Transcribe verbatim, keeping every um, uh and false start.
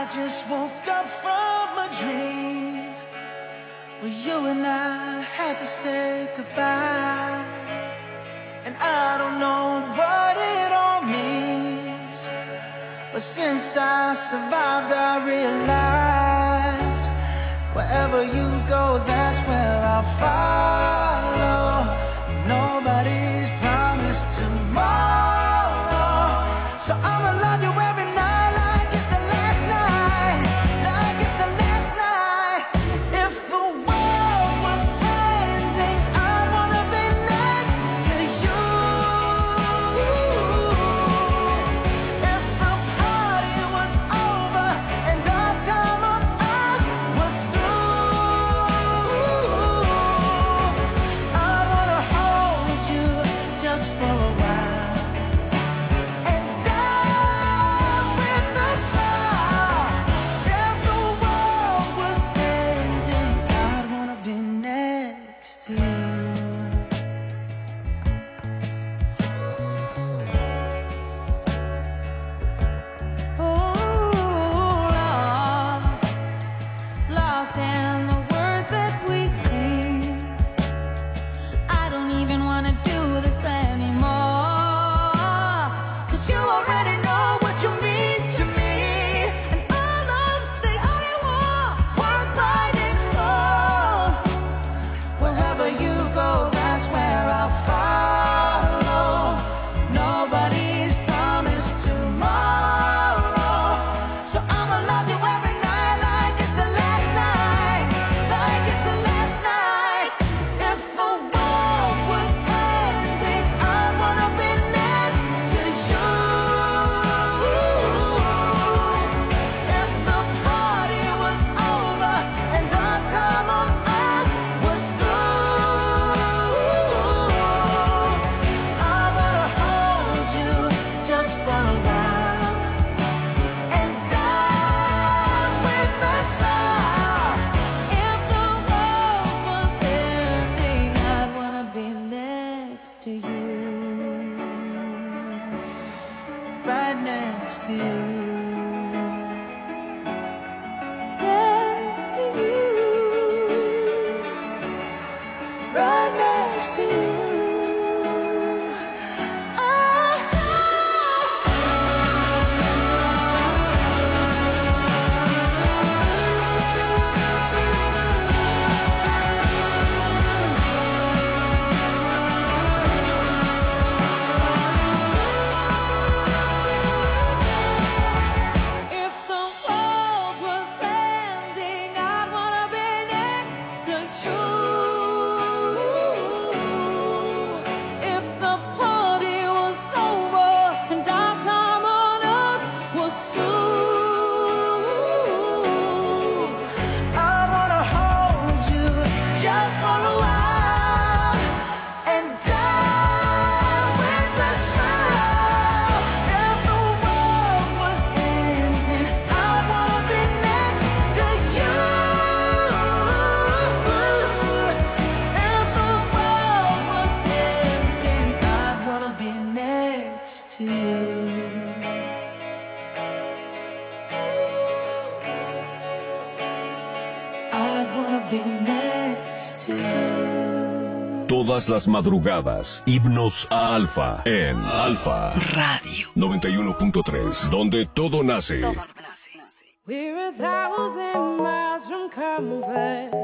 just woke up from a dream where you and I had to say goodbye. And I don't know what it all means, but since I survived I realized wherever you go, that's where I'll follow. Nobody's promised tomorrow, so I'ma love you every night like it's the last night, like it's the last night. If the world was ending, I'd wanna be next to you. If the party was over and our time on earth was through, I'd wanna hold you just for a while. Todas las madrugadas, himnos a Alfa, en Alfa Radio noventa y uno punto tres, donde todo nace. We're a thousand miles from comfort.